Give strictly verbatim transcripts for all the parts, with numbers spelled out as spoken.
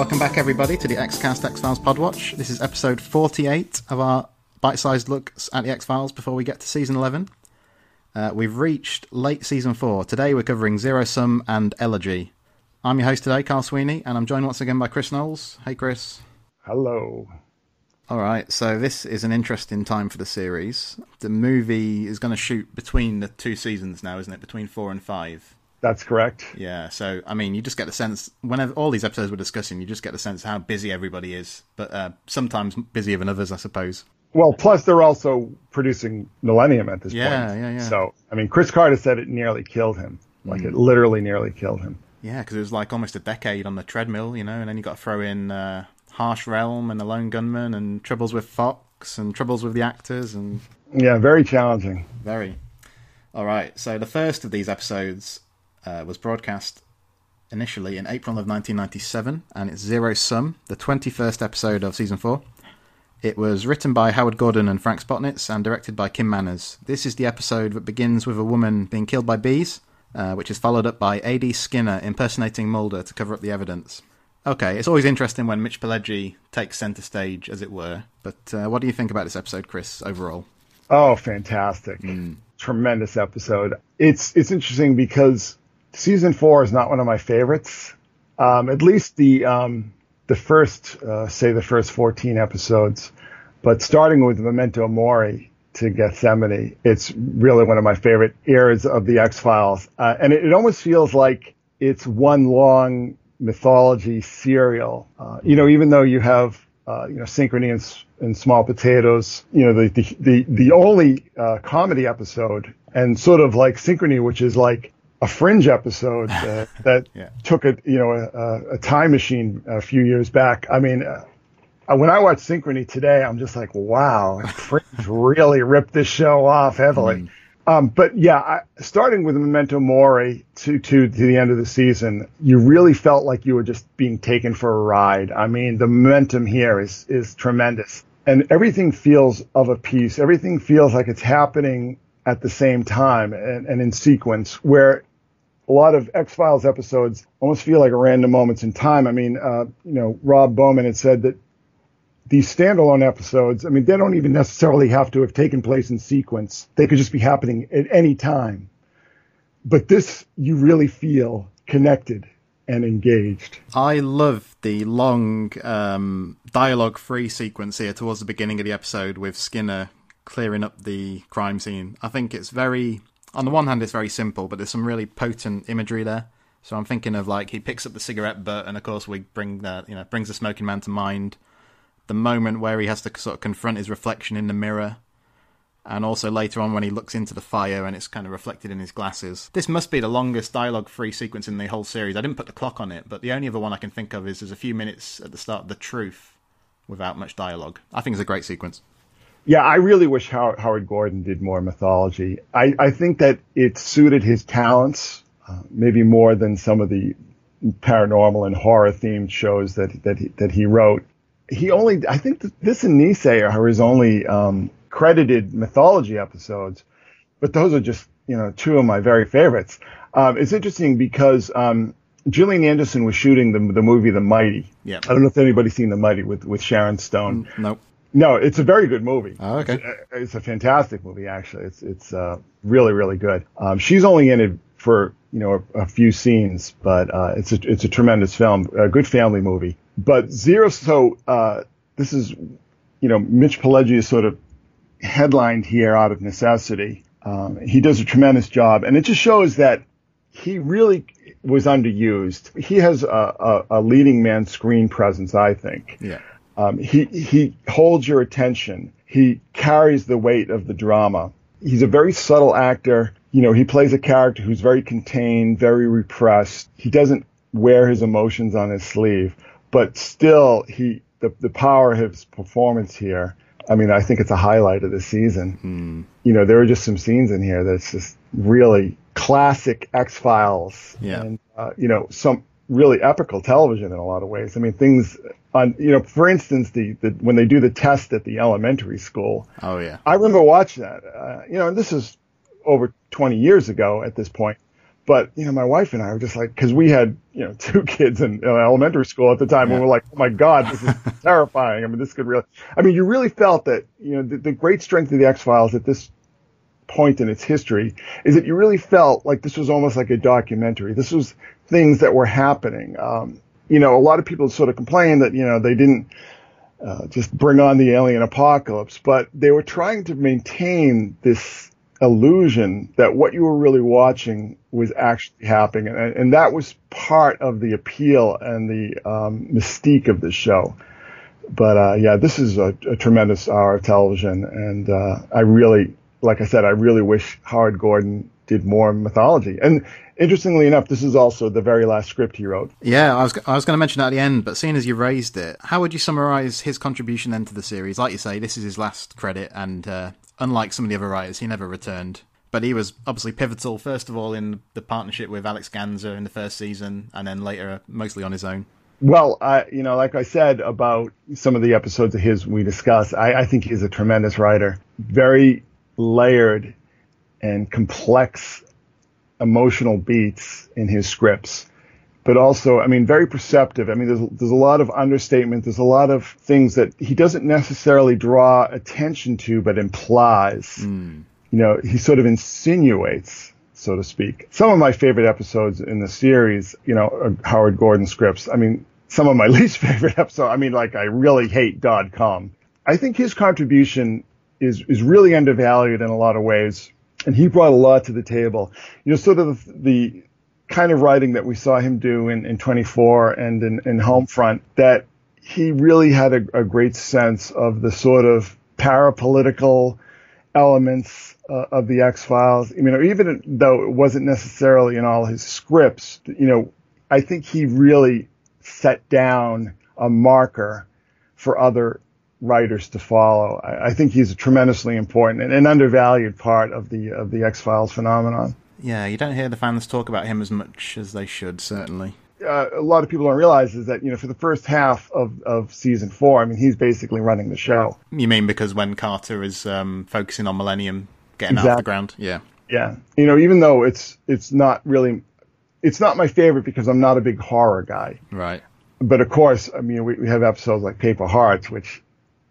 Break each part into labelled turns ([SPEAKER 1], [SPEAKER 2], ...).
[SPEAKER 1] Welcome back, everybody, to the X-Cast X-Files Podwatch. This is episode forty-eight of our bite-sized looks at the X-Files before we get to season eleven. Uh, we've reached late season four. Today we're covering Zero Sum and Elegy. I'm your host today, Carl Sweeney, and I'm joined once again by Chris Knowles. Hey, Chris.
[SPEAKER 2] Hello.
[SPEAKER 1] All right, so this is an interesting time for the series. The movie is going to shoot between the two seasons now, isn't it? Between four and five.
[SPEAKER 2] That's correct.
[SPEAKER 1] Yeah, so, I mean, you just get the sense, whenever all these episodes we're discussing, you just get the sense of how busy everybody is, but uh, sometimes busier than others, I suppose.
[SPEAKER 2] Well, plus they're also producing Millennium at this
[SPEAKER 1] yeah,
[SPEAKER 2] point.
[SPEAKER 1] Yeah, yeah, yeah.
[SPEAKER 2] So, I mean, Chris Carter said it nearly killed him. Like, mm. it literally nearly killed him.
[SPEAKER 1] Yeah, because it was like almost a decade on the treadmill, you know, and then you got to throw in uh, Harsh Realm and The Lone Gunman and troubles with Fox and troubles with the actors. and
[SPEAKER 2] Yeah, very challenging.
[SPEAKER 1] Very. All right, so the first of these episodes uh, was broadcast initially in April of nineteen ninety-seven, and it's Zero Sum, the twenty-first episode of season four. It was written by Howard Gordon and Frank Spotnitz and directed by Kim Manners. This is the episode that begins with a woman being killed by bees, uh, which is followed up by A D Skinner impersonating Mulder to cover up the evidence. Okay, it's always interesting when Mitch Pileggi takes centre stage, as it were. But uh, what do you think about this episode, Chris, overall?
[SPEAKER 2] Oh, fantastic. Mm. Tremendous episode. It's it's interesting because season four is not one of my favorites. Um, at least the um, the first, uh, say the first fourteen episodes. But starting with Memento Mori to Gethsemane, it's really one of my favorite eras of the X-Files. Uh, and it, it almost feels like it's one long mythology serial. Uh, you know, even though you have, uh, you know, Synchrony and, and Small Potatoes, you know, the, the, the, the only, uh, comedy episode, and sort of like Synchrony, which is like a fringe episode, uh, that yeah. took a, you know, a, a time machine a few years back. I mean, uh, when I watch Synchrony today, I'm just like, wow, fringe really ripped this show off heavily. Mm. Um, but yeah, I, starting with Memento Mori to, to, to the end of the season, you really felt like you were just being taken for a ride. I mean, the momentum here is, is tremendous, and everything feels of a piece. Everything feels like it's happening at the same time and, and in sequence, where a lot of X-Files episodes almost feel like random moments in time. I mean, uh, you know, Rob Bowman had said that these standalone episodes, I mean, they don't even necessarily have to have taken place in sequence. They could just be happening at any time. But this, you really feel connected and engaged.
[SPEAKER 1] I love the long um, dialogue-free sequence here towards the beginning of the episode with Skinner clearing up the crime scene. I think it's very, on the one hand, it's very simple, but there's some really potent imagery there. So I'm thinking of, like, he picks up the cigarette butt, and of course we bring the, you know, brings the smoking man to mind. The moment where he has to sort of confront his reflection in the mirror, and also later on when he looks into the fire and it's kind of reflected in his glasses. This must be the longest dialogue-free sequence in the whole series. I didn't put the clock on it, but the only other one I can think of is there's a few minutes at the start of The Truth without much dialogue. I think it's a great sequence.
[SPEAKER 2] Yeah, I really wish Howard, Howard Gordon did more mythology. I, I think that it suited his talents, uh, maybe more than some of the paranormal and horror-themed shows that, that, he, that he wrote. He only, I think this and Nisei are his only um, credited mythology episodes, but those are just, you know, two of my very favorites. Um, it's interesting because um, Gillian Anderson was shooting the the movie The Mighty.
[SPEAKER 1] Yeah.
[SPEAKER 2] I don't know if anybody's seen The Mighty with, with Sharon Stone.
[SPEAKER 1] Mm, nope.
[SPEAKER 2] No, it's a very good movie.
[SPEAKER 1] Oh, okay.
[SPEAKER 2] It's a, it's a fantastic movie, actually. It's it's uh, really, really good. Um, she's only in it for, you know, a, a few scenes, but uh, it's a it's a tremendous film, a good family movie. But Zero, so uh, this is, you know, Mitch Pileggi is sort of headlined here out of necessity. Um, he does a tremendous job, and it just shows that he really was underused. He has a, a, a leading man screen presence, I think.
[SPEAKER 1] Yeah.
[SPEAKER 2] Um, he he holds your attention. He carries the weight of the drama. He's a very subtle actor. You know, he plays a character who's very contained, very repressed. He doesn't wear his emotions on his sleeve. But still, he the, the power of his performance here, I mean, I think it's a highlight of the season.
[SPEAKER 1] Mm.
[SPEAKER 2] You know, there are just some scenes in here that's just really classic X-Files.
[SPEAKER 1] Yeah.
[SPEAKER 2] And, uh, you know, some really epical television in a lot of ways. I mean, things on, you know, for instance, the, the when they do the test at the elementary school.
[SPEAKER 1] Oh, yeah.
[SPEAKER 2] I remember watching that. Uh, you know, and this is over twenty years ago at this point. But, you know, my wife and I were just like, because we had, you know, two kids in, in elementary school at the time, yeah. and we were like, oh my God, this is terrifying. I mean, this could really, I mean, you really felt that, you know, the, the great strength of the X-Files at this point in its history is that you really felt like this was almost like a documentary. This was things that were happening. Um, you know, a lot of people sort of complained that, you know, they didn't uh, just bring on the alien apocalypse, but they were trying to maintain this illusion that what you were really watching was actually happening. And, and that was part of the appeal and the um, mystique of the show. But, uh, yeah, this is a, a tremendous hour of television. And uh, I really, like I said, I really wish Howard Gordon did more mythology. And interestingly enough, this is also the very last script he wrote.
[SPEAKER 1] Yeah, I was I was going to mention that at the end, but seeing as you raised it, how would you summarise his contribution then to the series? Like you say, this is his last credit, and uh, unlike some of the other writers, he never returned. But he was obviously pivotal, first of all, in the partnership with Alex Ganzer in the first season, and then later mostly on his own.
[SPEAKER 2] Well, I, you know, like I said about some of the episodes of his we discussed, I, I think he's a tremendous writer. Very layered and complex emotional beats in his scripts, but also, I mean, very perceptive. I mean, there's there's a lot of understatement. There's a lot of things that he doesn't necessarily draw attention to, but implies. Mm. You know, he sort of insinuates, so to speak. Some of my favorite episodes in the series, you know, are Howard Gordon scripts. I mean, some of my least favorite episodes, I mean, like, I really hate Dodcom. I think his contribution is is really undervalued in a lot of ways. And he brought a lot to the table. You know, sort of the, the kind of writing that we saw him do in, in twenty-four and in, in Homefront, that he really had a, a great sense of the sort of parapolitical elements uh, of the X-Files. I mean, even though it wasn't necessarily in all his scripts, you know, I think he really set down a marker for other writers to follow. I, I think he's a tremendously important and an undervalued part of the of the X-Files phenomenon.
[SPEAKER 1] Yeah, you don't hear the fans talk about him as much as they should, certainly.
[SPEAKER 2] Uh, a lot of people don't realize is that, you know, for the first half of, of season four, I mean, he's basically running the show.
[SPEAKER 1] You mean because when Carter is um, focusing on Millennium getting exactly. out of the ground? Yeah.
[SPEAKER 2] Yeah. You know, even though it's it's not really, it's not my favorite because I'm not a big horror guy.
[SPEAKER 1] Right.
[SPEAKER 2] But of course, I mean, we, we have episodes like Paper Hearts, which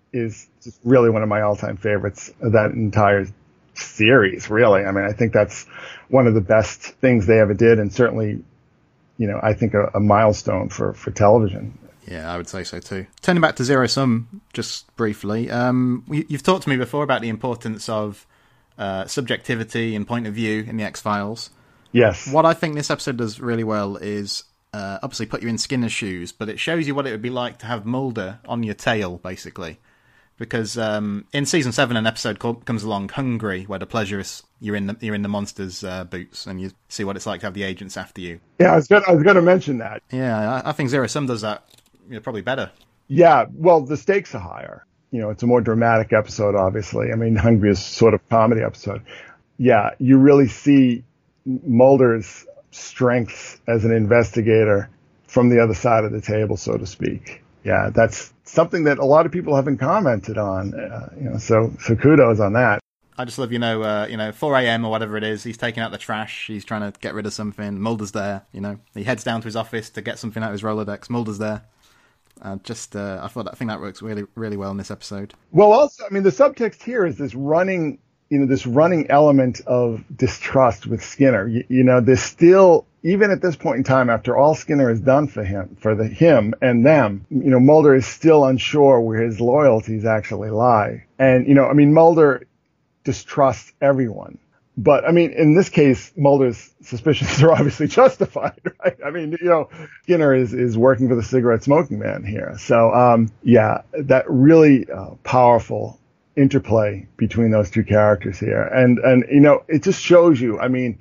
[SPEAKER 2] is just really one of my all-time favorites of that entire series, really. I mean, I think that's one of the best things they ever did, and certainly, you know, I think a, a milestone for, for television.
[SPEAKER 1] Yeah, I would say so too. Turning back to Zero Sum, just briefly, um, you've talked to me before about the importance of uh, subjectivity and point of view in the X-Files.
[SPEAKER 2] Yes.
[SPEAKER 1] What I think this episode does really well is uh, obviously put you in Skinner's shoes, but it shows you what it would be like to have Mulder on your tail, basically. Because um, in season seven, an episode called, comes along, Hungry, where the pleasure is you're in the you're in the monster's uh, boots, and you see what it's like to have the agents after you.
[SPEAKER 2] Yeah, I was going I was going to mention that.
[SPEAKER 1] Yeah, I, I think Zero Sum does that, you know, probably better.
[SPEAKER 2] Yeah, well, the stakes are higher. You know, it's a more dramatic episode, obviously. I mean, Hungry is sort of a comedy episode. Yeah, you really see Mulder's strengths as an investigator from the other side of the table, so to speak. Yeah, that's something that a lot of people haven't commented on. Uh, you know, so so kudos on that.
[SPEAKER 1] I just love, you know, uh, you know, four a.m. or whatever it is. He's taking out the trash. He's trying to get rid of something. Mulder's there. You know, he heads down to his office to get something out of his Rolodex. Mulder's there. Uh, just, uh, I thought, I think that works really, really well in this episode.
[SPEAKER 2] Well, also, I mean, the subtext here is this running, you know, this running element of distrust with Skinner. You, you know, there's still, even at this point in time, after all Skinner has done for him, for the him and them, you know, Mulder is still unsure where his loyalties actually lie. And, you know, I mean, Mulder distrusts everyone. But, I mean, in this case, Mulder's suspicions are obviously justified, right? I mean, you know, Skinner is, is working for the cigarette smoking man here. So, um, yeah, that really uh, powerful interplay between those two characters here. And, and, you know, it just shows you, I mean,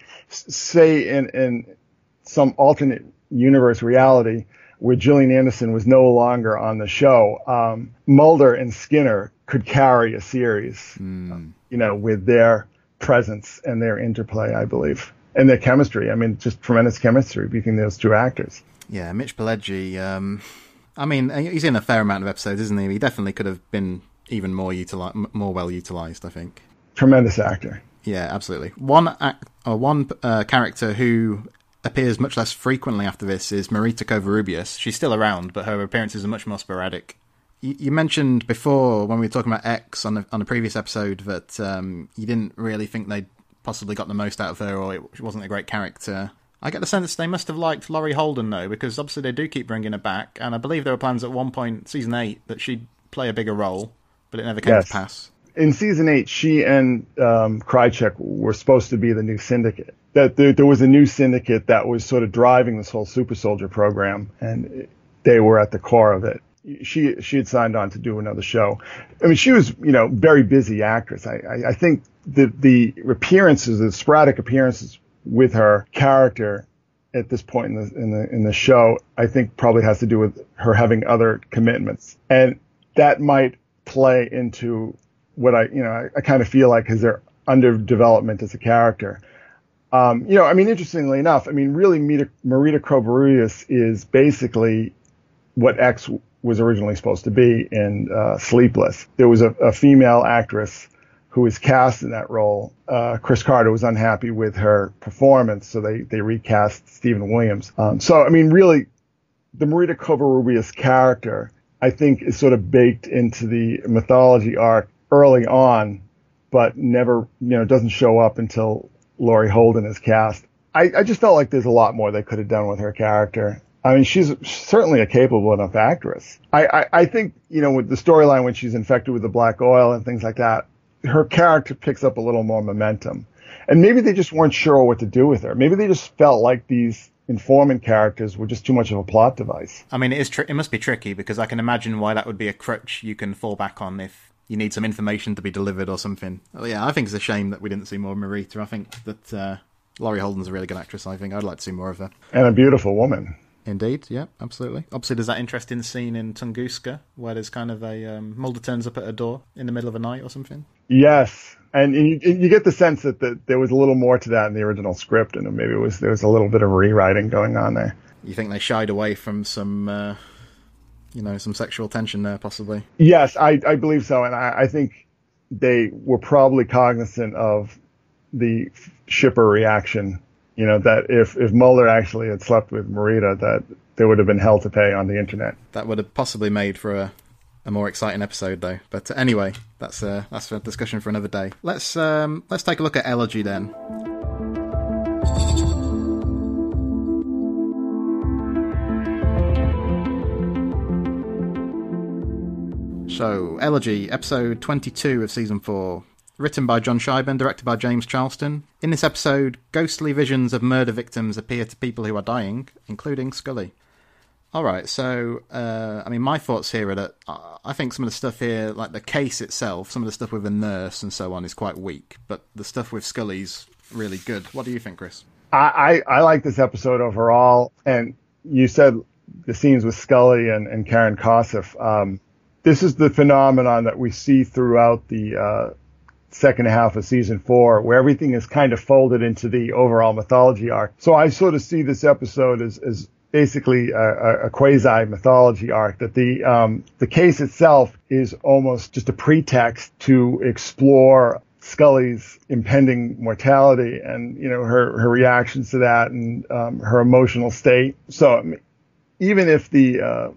[SPEAKER 2] say in, in some alternate universe reality where Gillian Anderson was no longer on the show, um, Mulder and Skinner could carry a series, mm. you know, with their presence and their interplay, I believe, and their chemistry. I mean, just tremendous chemistry between those two actors.
[SPEAKER 1] Yeah, Mitch Pileggi, um, I mean, he's in a fair amount of episodes, isn't he? He definitely could have been even more utili- more well utilised, I think.
[SPEAKER 2] Tremendous actor.
[SPEAKER 1] Yeah, absolutely. One act Uh, one uh, character who appears much less frequently after this is Marita Covarrubias. She's still around, but her appearances are much more sporadic. You, you mentioned before, when we were talking about X on a, on a previous episode, that um, you didn't really think they'd possibly got the most out of her, or it wasn't a great character. I get the sense they must have liked Laurie Holden, though, because obviously they do keep bringing her back, and I believe there were plans at one point, season eight, that she'd play a bigger role, but it never came
[SPEAKER 2] yes.
[SPEAKER 1] to pass.
[SPEAKER 2] In season eight, she and um, Krychek were supposed to be the new syndicate. That there, there was a new syndicate that was sort of driving this whole super soldier program, and they were at the core of it. She she had signed on to do another show. I mean, she was, you know, very busy actress. I, I, I think the the appearances, the sporadic appearances with her character at this point in the in the in the show, I think probably has to do with her having other commitments, and that might play into what I you know I, I kind of feel like is their underdevelopment as a character. Um, you know, I mean, interestingly enough, I mean, really, Marita, Marita Covarrubias is basically what X was originally supposed to be in uh, Sleepless. There was a, a female actress who was cast in that role. Uh, Chris Carter was unhappy with her performance, so they, they recast Stephen Williams. Um, so, I mean, really, the Marita Covarrubias character, I think, is sort of baked into the mythology arc early on, but never, you know, doesn't show up until Laurie Holden is cast. I, I just felt like there's a lot more they could have done with her character. I mean, she's certainly a capable enough actress. I, I, I think, you know, with the storyline when she's infected with the black oil and things like that, her character picks up a little more momentum. And maybe they just weren't sure what to do with her. Maybe they just felt like these informant characters were just too much of a plot device.
[SPEAKER 1] I mean, it is. Tri- it must be tricky, because I can imagine why that would be a crutch you can fall back on if you need some information to be delivered or something. Well, yeah, I think it's a shame that we didn't see more of Marita. I think that uh, Laurie Holden's a really good actress, I think. I'd like to see more of her.
[SPEAKER 2] And a beautiful woman.
[SPEAKER 1] Indeed, yeah, absolutely. Obviously, there's that interesting scene in Tunguska where there's kind of a um, Mulder turns up at a door in the middle of a night or something.
[SPEAKER 2] Yes, and you, you get the sense that the, there was a little more to that in the original script, and maybe it was there was a little bit of rewriting going on there.
[SPEAKER 1] You think they shied away from some, uh, you know, some sexual tension there, possibly?
[SPEAKER 2] Yes, I, I believe so, and I, I think they were probably cognizant of the shipper reaction. You know, that if, if Mulder actually had slept with Marita, that there would have been hell to pay on the internet.
[SPEAKER 1] That would have possibly made for a, a more exciting episode, though. But anyway, that's a, that's a discussion for another day. Let's um, let's take a look at Elegy then. So, Elegy, episode twenty-two of season four. Written by John Shiban, directed by James Charleston. In this episode, ghostly visions of murder victims appear to people who are dying, including Scully. Alright, so, uh, I mean, my thoughts here are that I think some of the stuff here, like the case itself, some of the stuff with the nurse and so on is quite weak, but the stuff with Scully's really good. What do you think, Chris?
[SPEAKER 2] I, I, I like this episode overall, and you said the scenes with Scully and, and Karen Kossoff. Um, this is the phenomenon that we see throughout the uh, second half of season four, where everything is kind of folded into the overall mythology arc. So I sort of see this episode as, as basically a, a quasi mythology arc, that the um, the case itself is almost just a pretext to explore Scully's impending mortality and, you know, her, her reactions to that and um, her emotional state. So even if the uh,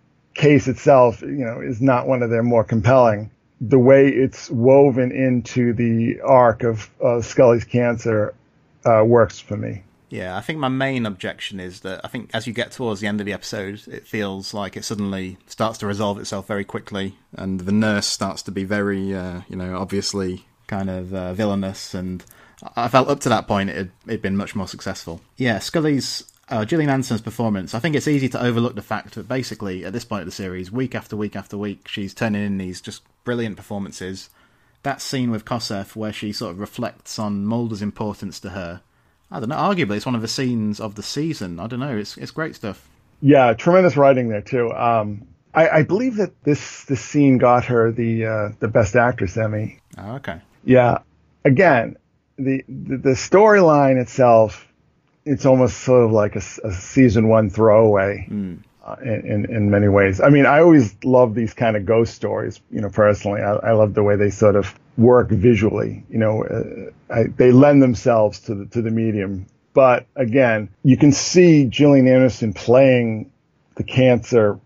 [SPEAKER 2] case itself, you know, is not one of their more compelling, the way it's woven into the arc of uh, Scully's cancer uh, works for me.
[SPEAKER 1] Yeah, I think my main objection is that I think as you get towards the end of the episode, it feels like it suddenly starts to resolve itself very quickly, and the nurse starts to be very, uh, you know, obviously kind of uh, villainous, and I felt up to that point it had it'd been much more successful. Yeah, Scully's, uh, Gillian Anderson's performance, I think it's easy to overlook the fact that basically at this point of the series, week after week after week, she's turning in these just brilliant performances. That scene with Kossoff where she sort of reflects on Mulder's importance to her, I don't know, arguably it's one of the scenes of the season. I don't know, it's it's great stuff.
[SPEAKER 2] Yeah, tremendous writing there too. Um, I, I believe that this this scene got her the uh, the Best Actress Emmy.
[SPEAKER 1] Oh, okay.
[SPEAKER 2] Yeah. Again, the the, the storyline itself, it's almost sort of like a, a season one throwaway.
[SPEAKER 1] Mm.
[SPEAKER 2] uh, in, in in many ways. I mean, I always love these kind of ghost stories. You know, personally, I, I love the way they sort of work visually. You know, uh, I, they lend themselves to the to the medium. But again, you can see Gillian Anderson playing the cancer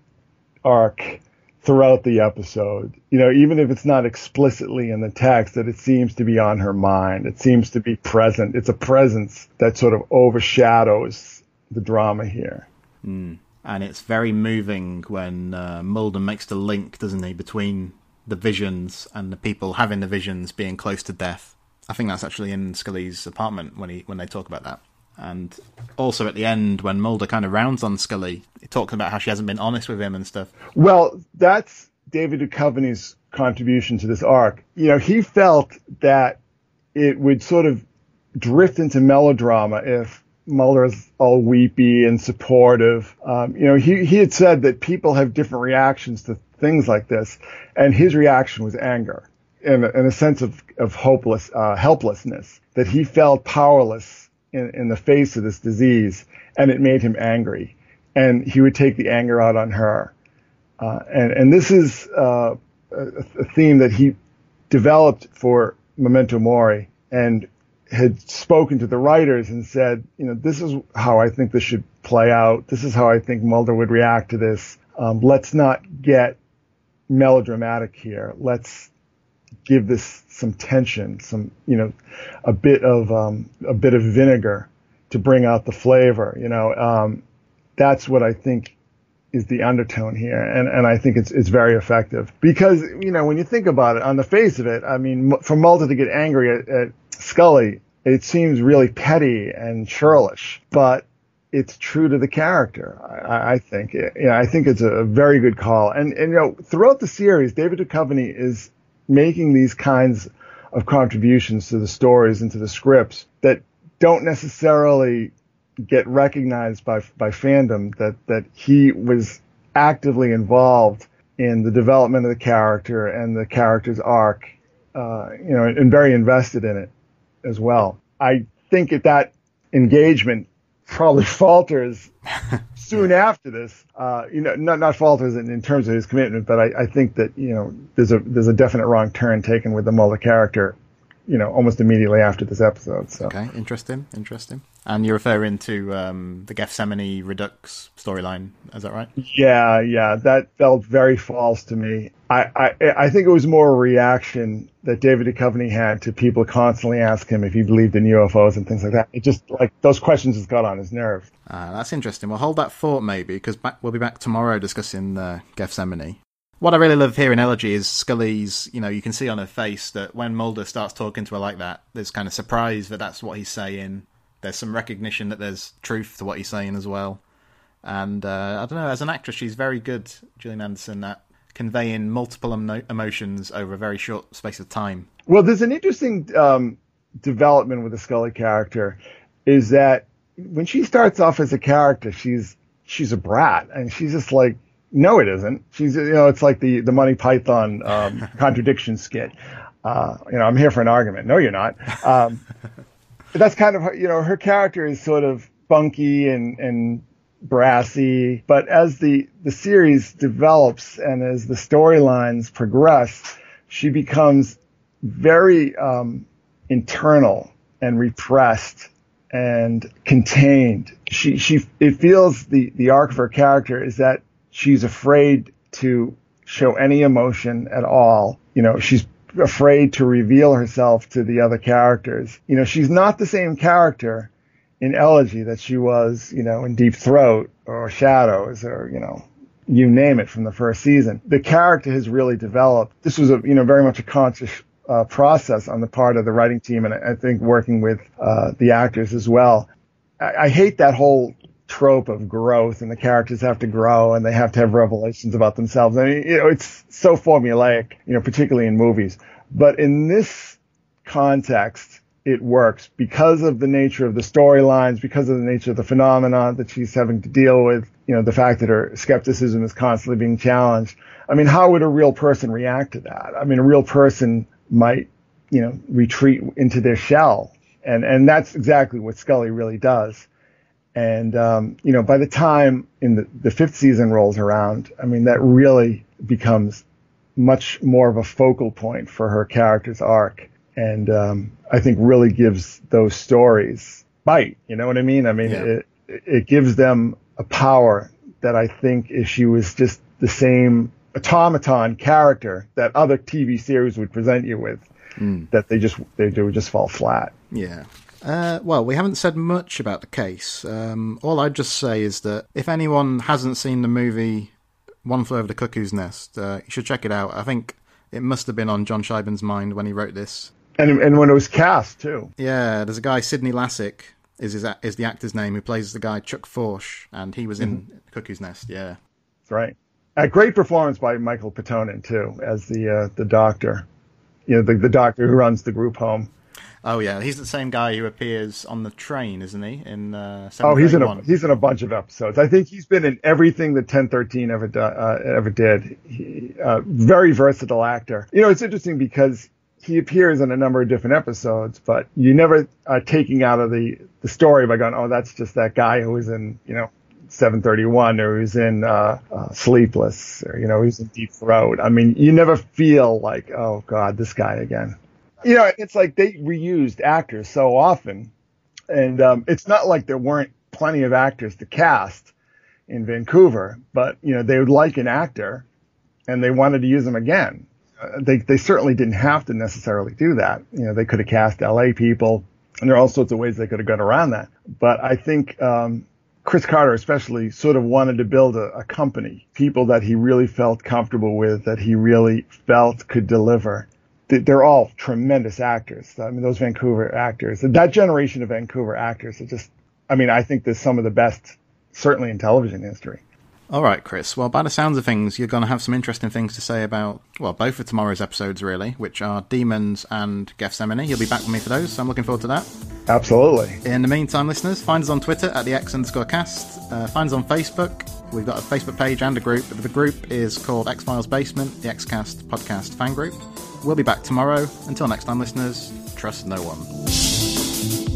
[SPEAKER 2] arc throughout the episode. You know, even if it's not explicitly in the text, that it seems to be on her mind. It seems to be present. It's a presence that sort of overshadows the drama here.
[SPEAKER 1] Mm. And it's very moving when uh, Mulder makes the link, doesn't he, between the visions and the people having the visions being close to death. I think that's actually in Scully's apartment when he when they talk about that. And also at the end, when Mulder kind of rounds on Scully, he talks about how she hasn't been honest with him and stuff.
[SPEAKER 2] Well, that's David Duchovny's contribution to this arc. You know, he felt that it would sort of drift into melodrama if Mulder is all weepy and supportive. Um, you know, he, he had said that people have different reactions to things like this, and his reaction was anger and, and a sense of, of hopeless, uh, helplessness, that he felt powerless In, in the face of this disease, and it made him angry, and he would take the anger out on her. Uh, and, and this is uh, a, a theme that he developed for Memento Mori, and had spoken to the writers and said, you know, this is how I think this should play out. This is how I think Mulder would react to this. Um, let's not get melodramatic here. Let's give this some tension, some, you know, a bit of um, a bit of vinegar to bring out the flavor. You know, um, that's what I think is the undertone here, and and I think it's it's very effective because, you know, when you think about it, on the face of it, I mean, for Mulder to get angry at, at Scully, it seems really petty and churlish, but it's true to the character. I, I think, you know, I think it's a very good call, and and you know, throughout the series, David Duchovny is making these kinds of contributions to the stories and to the scripts that don't necessarily get recognized by by fandom, that that he was actively involved in the development of the character and the character's arc, uh, you know, and very invested in it as well. I think that that engagement probably falters soon after this, uh, you know, not, not falters in, in terms of his commitment, but I, I think that, you know, there's a, there's a definite wrong turn taken with the Mulder character, you know, almost immediately after this episode. So.
[SPEAKER 1] Okay. Interesting. Interesting. And you're referring to, um, the Gethsemane Redux storyline. Is that right?
[SPEAKER 2] Yeah. Yeah. That felt very false to me. I, I, I think it was more a reaction that David Duchovny had to people constantly ask him if he believed in U F Os and things like that. It just, like, those questions just got on his nerve.
[SPEAKER 1] Uh, that's interesting. We'll hold that thought maybe, because we'll be back tomorrow discussing uh, Gethsemane. What I really love here in Elegy is Scully's, you know, you can see on her face that when Mulder starts talking to her like that, there's kind of surprise that that's what he's saying. There's some recognition that there's truth to what he's saying as well. And uh, I don't know, as an actress, she's very good, Gillian Anderson, at conveying multiple emo- emotions over a very short space of time.
[SPEAKER 2] Well, there's an interesting um, development with the Scully character, is that when she starts off as a character, she's she's a brat, and she's just like, no, it isn't. She's, you know, it's like the, the Monty Python um, contradiction skit. Uh, you know, I'm here for an argument. No, you're not. Um, that's kind of, you know, her character is sort of funky and, and brassy. But as the, the series develops and as the storylines progress, she becomes very um, internal and repressed and contained. She, she, it feels the, the arc of her character is that she's afraid to show any emotion at all. You know, she's afraid to reveal herself to the other characters. You know, she's not the same character in Elegy that she was, you know, in Deep Throat or Shadows or, you know, you name it from the first season. The character has really developed. This was a, you know, very much a conscious uh, process on the part of the writing team, and I, I think working with uh, the actors as well. I, I hate that whole trope of growth, and the characters have to grow and they have to have revelations about themselves. I mean, you know, it's so formulaic, you know, particularly in movies. But in this context, it works because of the nature of the storylines, because of the nature of the phenomenon that she's having to deal with, you know, the fact that her skepticism is constantly being challenged. I mean, how would a real person react to that? I mean, a real person might, you know, retreat into their shell. And, and that's exactly what Scully really does. And, um, you know, by the time in the, the fifth season rolls around, I mean, that really becomes much more of a focal point for her character's arc. And um, I think really gives those stories bite. You know what I mean? I mean, yeah. it, it gives them a power that I think if she was just the same automaton character that other T V series would present you with, mm. that they just they, they would just fall flat.
[SPEAKER 1] Yeah. Uh, well, we haven't said much about the case. Um, all I'd just say is that if anyone hasn't seen the movie One Flew Over the Cuckoo's Nest, uh, you should check it out. I think it must have been on John Scheiben's mind when he wrote this.
[SPEAKER 2] And and when it was cast, too.
[SPEAKER 1] Yeah, there's a guy, Sidney Lassick, is his, is the actor's name, who plays the guy Chuck Forsh, and he was in mm-hmm. Cuckoo's Nest, yeah.
[SPEAKER 2] That's right. A great performance by Michael Petonin, too, as the uh, the doctor. You know, the, the doctor who runs the group home.
[SPEAKER 1] Oh yeah, he's the same guy who appears on the train, isn't he? In uh,
[SPEAKER 2] oh, he's in a he's in a bunch of episodes. I think he's been in everything that ten thirteen ever do, uh, ever did. He, uh, very versatile actor. You know, it's interesting because he appears in a number of different episodes, but you never are taking out of the the story by going, oh, that's just that guy who was in, you know, seven thirty-one, or who's in uh, uh, Sleepless, or, you know, who's in Deep Throat. I mean, you never feel like, oh God, this guy again. You know, it's like they reused actors so often, and um, it's not like there weren't plenty of actors to cast in Vancouver, but, you know, they would like an actor and they wanted to use them again. Uh, they they certainly didn't have to necessarily do that. You know, they could have cast L A people, and there are all sorts of ways they could have got around that. But I think um, Chris Carter especially sort of wanted to build a, a company, people that he really felt comfortable with, that he really felt could deliver. They're all tremendous actors. I mean, those Vancouver actors, that generation of Vancouver actors are just, I mean, I think they're some of the best, certainly in television history.
[SPEAKER 1] All right, Chris. Well, by the sounds of things, you're going to have some interesting things to say about, well, both of tomorrow's episodes, really, which are Demons and Gethsemane. You'll be back with me for those, so I'm looking forward to that.
[SPEAKER 2] Absolutely.
[SPEAKER 1] In the meantime, listeners, find us on Twitter at the X underscore cast. Uh, find us on Facebook. We've got a Facebook page and a group. The group is called X-Files Basement, the X-Cast podcast fan group. We'll be back tomorrow. Until next time, listeners, trust no one.